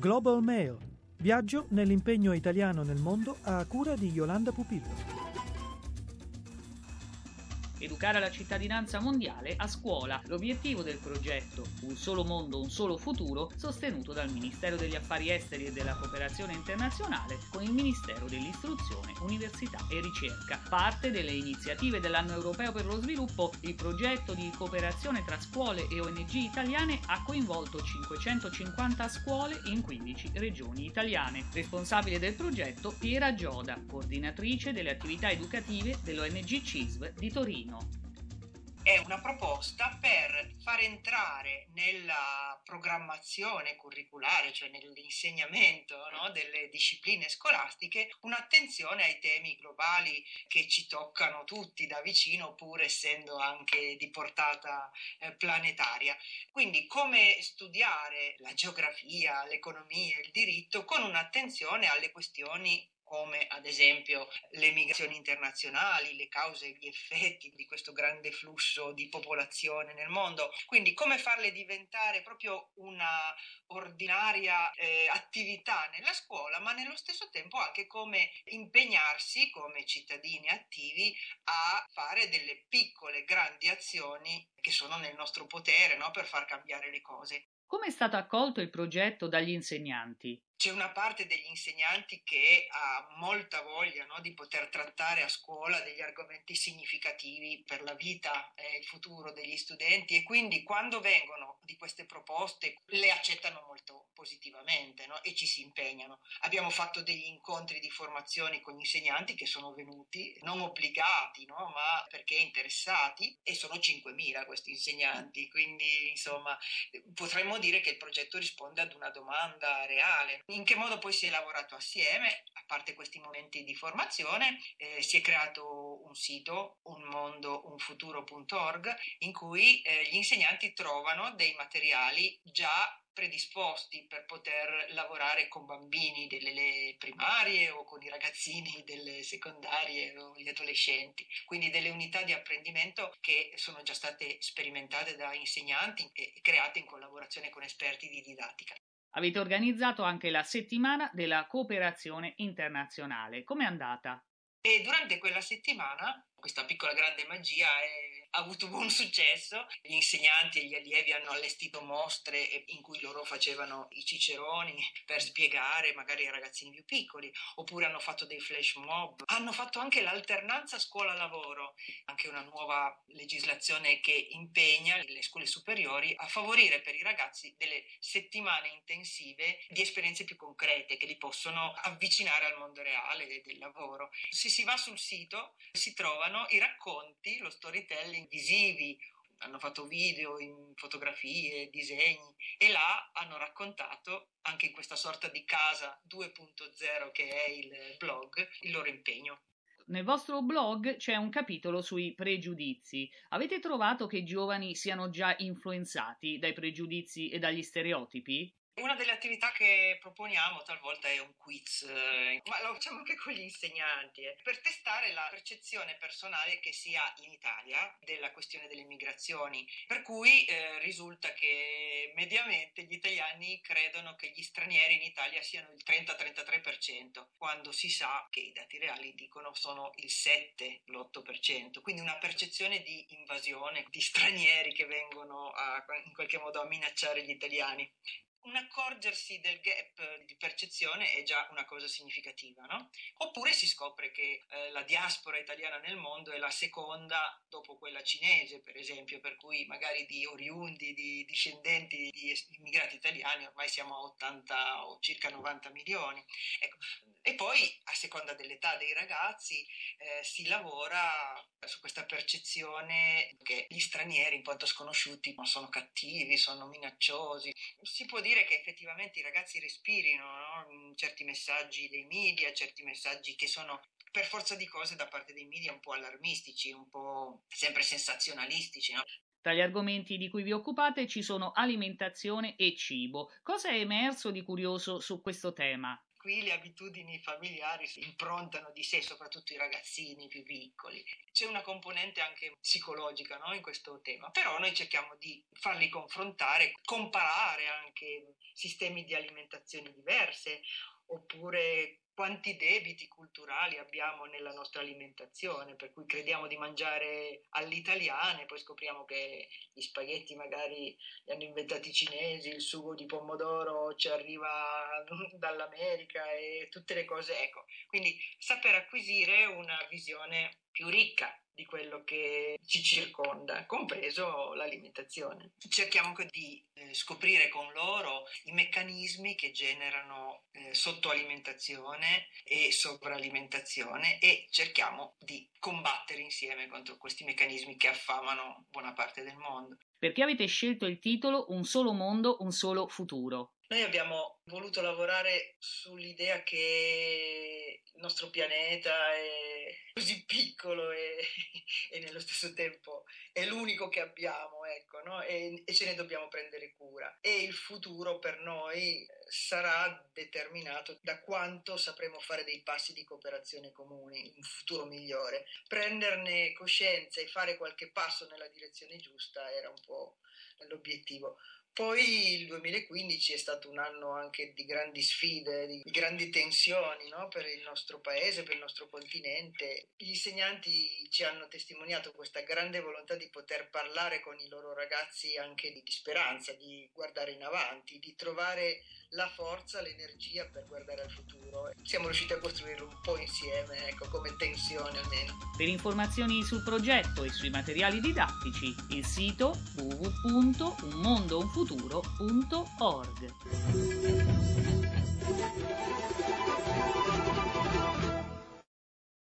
Global Mail. Viaggio nell'impegno italiano nel mondo a cura di Yolanda Pupillo. Educare la cittadinanza mondiale a scuola. L'obiettivo del progetto Un solo mondo, un solo futuro, sostenuto dal Ministero degli Affari Esteri e della Cooperazione Internazionale con il Ministero dell'Istruzione, Università e Ricerca. Parte delle iniziative dell'Anno Europeo per lo Sviluppo, il progetto di cooperazione tra scuole e ONG italiane ha coinvolto 550 scuole in 15 regioni italiane. Responsabile del progetto Piera Gioda, coordinatrice delle attività educative dell'ONG CISV di Torino. È una proposta per far entrare nella programmazione curriculare, cioè nell'insegnamento, no, delle discipline scolastiche, un'attenzione ai temi globali che ci toccano tutti da vicino, pur essendo anche di portata planetaria. Quindi come studiare la geografia, l'economia, il diritto con un'attenzione alle questioni come ad esempio le migrazioni internazionali, le cause e gli effetti di questo grande flusso di popolazione nel mondo. Quindi come farle diventare proprio una ordinaria attività nella scuola, ma nello stesso tempo anche come impegnarsi come cittadini attivi a fare delle piccole grandi azioni che sono nel nostro potere, no? Per far cambiare le cose. Come è stato accolto il progetto dagli insegnanti? C'è una parte degli insegnanti che ha molta voglia, no, di poter trattare a scuola degli argomenti significativi per la vita e il futuro degli studenti, e quindi quando vengono di queste proposte le accettano molto positivamente, no, e ci si impegnano. Abbiamo fatto degli incontri di formazione con gli insegnanti che sono venuti, non obbligati, no, ma perché interessati, e sono 5.000 questi insegnanti, quindi insomma potremmo dire che il progetto risponde ad una domanda reale. In che modo poi si è lavorato assieme? A parte questi momenti di formazione, si è creato un sito, unmondounfuturo.org, in cui gli insegnanti trovano dei materiali già predisposti per poter lavorare con bambini delle primarie o con i ragazzini delle secondarie o gli adolescenti, quindi delle unità di apprendimento che sono già state sperimentate da insegnanti e create in collaborazione con esperti di didattica. Avete organizzato anche la settimana della cooperazione internazionale. Com'è andata? E durante quella settimana questa piccola grande magia ha avuto buon successo. Gli insegnanti e gli allievi hanno allestito mostre in cui loro facevano i ciceroni per spiegare magari ai ragazzini più piccoli, oppure hanno fatto dei flash mob. Hanno fatto anche l'alternanza scuola-lavoro, anche una nuova legislazione che impegna le scuole superiori a favorire per i ragazzi delle settimane intensive di esperienze più concrete che li possono avvicinare al mondo reale del lavoro. Se si va sul sito si trovano i racconti, lo storytelling visivi, hanno fatto video, fotografie, disegni, e là hanno raccontato anche in questa sorta di casa 2.0 che è il blog, il loro impegno. Nel vostro blog c'è un capitolo sui pregiudizi. Avete trovato che i giovani siano già influenzati dai pregiudizi e dagli stereotipi? Una delle attività che proponiamo talvolta è un quiz, ma lo facciamo anche con gli insegnanti, per testare la percezione personale che si ha in Italia della questione delle migrazioni, per cui risulta che mediamente gli italiani credono che gli stranieri in Italia siano il 30-33%, quando si sa che i dati reali dicono sono il 7-8%, quindi una percezione di invasione, di stranieri che vengono in qualche modo a minacciare gli italiani. Un accorgersi del gap di percezione è già una cosa significativa, no? Oppure si scopre che la diaspora italiana nel mondo è la seconda dopo quella cinese, per esempio, per cui magari di oriundi, di discendenti di immigrati italiani ormai siamo a 80 o circa 90 milioni. Ecco. E poi, a seconda dell'età dei ragazzi, si lavora su questa percezione che gli stranieri, in quanto sconosciuti, non sono cattivi, sono minacciosi. Si può dire che effettivamente i ragazzi respirino, no? Certi messaggi dei media, certi messaggi che sono per forza di cose da parte dei media un po' allarmistici, un po' sempre sensazionalistici, no? Tra gli argomenti di cui vi occupate ci sono alimentazione e cibo. Cosa è emerso di curioso su questo tema? qui le abitudini familiari si improntano di sé, soprattutto i ragazzini più piccoli. C'è una componente anche psicologica, no, in questo tema, però noi cerchiamo di farli confrontare, comparare anche sistemi di alimentazione diverse, oppure quanti debiti culturali abbiamo nella nostra alimentazione, per cui crediamo di mangiare all'italiana e poi scopriamo che gli spaghetti magari li hanno inventati i cinesi, il sugo di pomodoro ci arriva dall'America e tutte le cose, ecco. Quindi saper acquisire una visione più ricca di quello che ci circonda, compreso l'alimentazione. Cerchiamo anche di scoprire con loro i meccanismi che generano sottoalimentazione e sovralimentazione e cerchiamo di combattere insieme contro questi meccanismi che affamano buona parte del mondo. Perché avete scelto il titolo Un solo mondo, un solo futuro? Noi abbiamo voluto lavorare sull'idea che il nostro pianeta è così piccolo e nello stesso tempo è l'unico che abbiamo, ecco, no? E ce ne dobbiamo prendere cura. E il futuro per noi sarà determinato da quanto sapremo fare dei passi di cooperazione comuni, un futuro migliore. Prenderne coscienza e fare qualche passo nella direzione giusta era un po' l'obiettivo. Poi il 2015 è stato un anno anche di grandi sfide, di grandi tensioni, no? Per il nostro paese, per il nostro continente. Gli insegnanti ci hanno testimoniato questa grande volontà di poter parlare con i loro ragazzi anche di speranza, di guardare in avanti, di trovare la forza, l'energia per guardare al futuro. Siamo riusciti a costruirlo un po' insieme, ecco, come tensione almeno. Per informazioni sul progetto e sui materiali didattici, il sito www.unmondounfuturo.org.